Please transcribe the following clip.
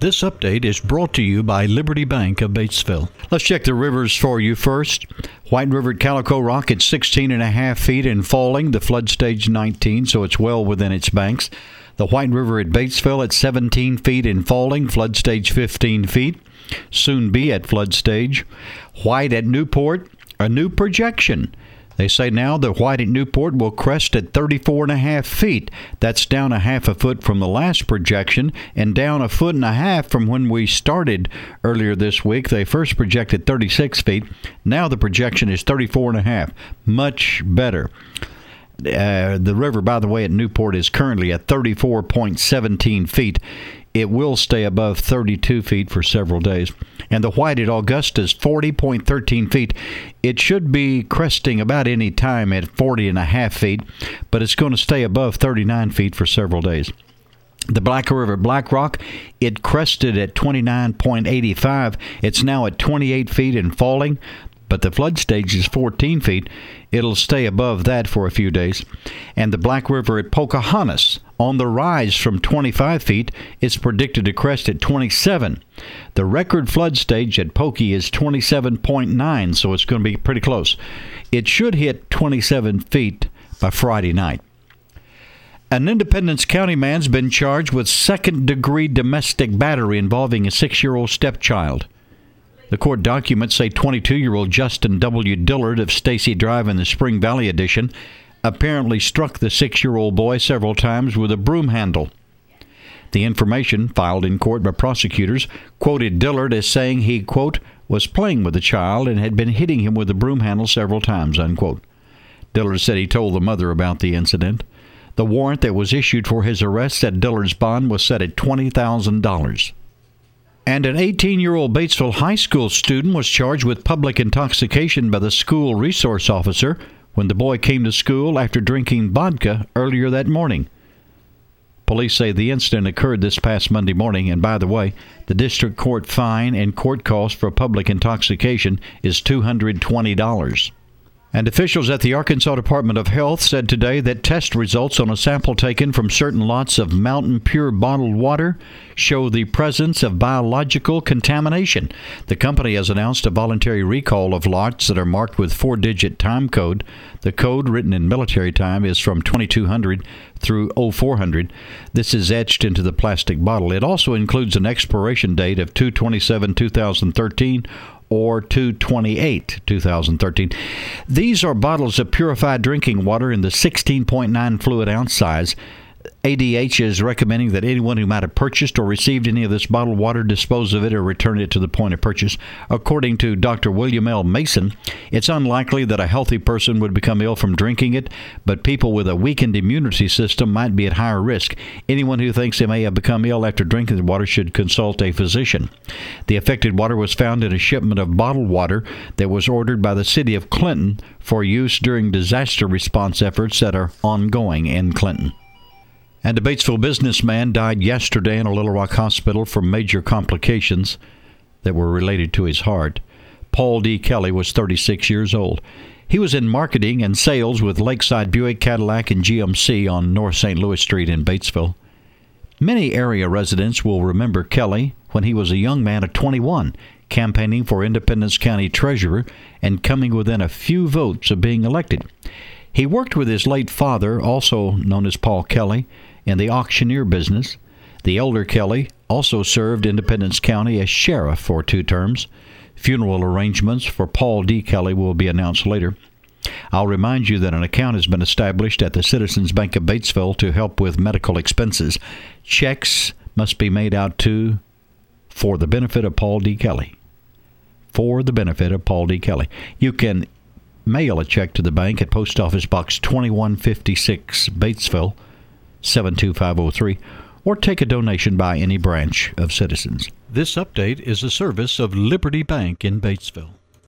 This update is brought to you by Liberty Bank of Batesville. Let's check the rivers for you first. White River at Calico Rock at 16.5 feet and falling. The flood stage 19, so it's well within its banks. The White River at Batesville at 17 feet and falling. Flood stage 15 feet. Soon be at flood stage. White at Newport, a new projection. They say now the White at Newport will crest at 34.5 feet. That's down a half a foot from the last projection and down a foot and a half from when we started earlier this week. They first projected 36 feet. Now the projection is 34.5. Much better. The river, by the way, at Newport is currently at 34.17 feet. It will stay above 32 feet for several days. And the White at Augusta is 40.13 feet. It should be cresting about any time at 40.5 feet, but it's going to stay above 39 feet for several days. The Black River at Black Rock, it crested at 29.85. It's now at 28 feet and falling, but the flood stage is 14 feet. It'll stay above that for a few days. And the Black River at Pocahontas, on the rise from 25 feet, it's predicted to crest at 27. The record flood stage at Pokey is 27.9, so it's going to be pretty close. It should hit 27 feet by Friday night. An Independence County man's been charged with second-degree domestic battery involving a 6-year-old stepchild. The court documents say 22-year-old Justin W. Dillard of Stacy Drive in the Spring Valley Edition apparently struck the 6-year-old boy several times with a broom handle. The information, filed in court by prosecutors, quoted Dillard as saying he, quote, was playing with the child and had been hitting him with a broom handle several times, unquote. Dillard said he told the mother about the incident. The warrant that was issued for his arrest at Dillard's bond was set at $20,000. And an 18-year-old Batesville High School student was charged with public intoxication by the school resource officer when the boy came to school after drinking vodka earlier that morning. Police say the incident occurred this past Monday morning, and by the way, the district court fine and court cost for public intoxication is $220. And officials at the Arkansas Department of Health said today that test results on a sample taken from certain lots of Mountain Pure bottled water show the presence of biological contamination. The company has announced a voluntary recall of lots that are marked with 4-digit time code. The code, written in military time, is from 2200 through 0400. This is etched into the plastic bottle. It also includes an expiration date of 2/27/2013 or 2/28/2013. These are bottles of purified drinking water in the 16.9 fluid ounce size. ADH is recommending that anyone who might have purchased or received any of this bottled water dispose of it or return it to the point of purchase. According to Dr. William L. Mason, it's unlikely that a healthy person would become ill from drinking it, but people with a weakened immunity system might be at higher risk. Anyone who thinks they may have become ill after drinking the water should consult a physician. The affected water was found in a shipment of bottled water that was ordered by the city of Clinton for use during disaster response efforts that are ongoing in Clinton. And a Batesville businessman died yesterday in a Little Rock hospital from major complications that were related to his heart. Paul D. Kelly was 36 years old. He was in marketing and sales with Lakeside Buick, Cadillac, and GMC on North St. Louis Street in Batesville. Many area residents will remember Kelly when he was a young man of 21, campaigning for Independence County Treasurer and coming within a few votes of being elected. He worked with his late father, also known as Paul Kelly, in the auctioneer business. The elder Kelly also served Independence County as sheriff for 2 terms. Funeral arrangements for Paul D. Kelly will be announced later. I'll remind you that an account has been established at the Citizens Bank of Batesville to help with medical expenses. Checks must be made out to for the benefit of Paul D. Kelly. For the benefit of Paul D. Kelly. You can mail a check to the bank at Post Office Box 2156, Batesville, 72503, or take a donation by any branch of Citizens. This update is a service of Liberty Bank in Batesville.